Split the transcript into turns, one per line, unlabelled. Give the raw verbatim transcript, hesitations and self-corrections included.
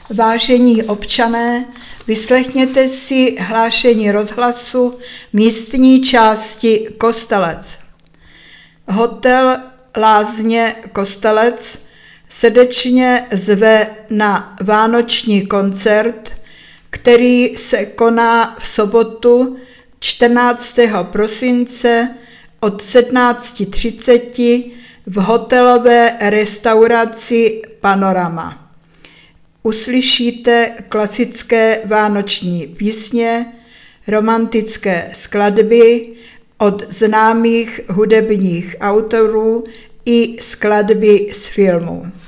Vážení občané, vyslechněte si hlášení rozhlasu místní části Kostelec. Hotel Lázně Kostelec srdečně zve na vánoční koncert, který se koná v sobotu čtrnáctého prosince od sedmnáct třicet v hotelové restauraci Panorama. Uslyšíte klasické vánoční písně, romantické skladby od známých hudebních autorů i skladby z filmu.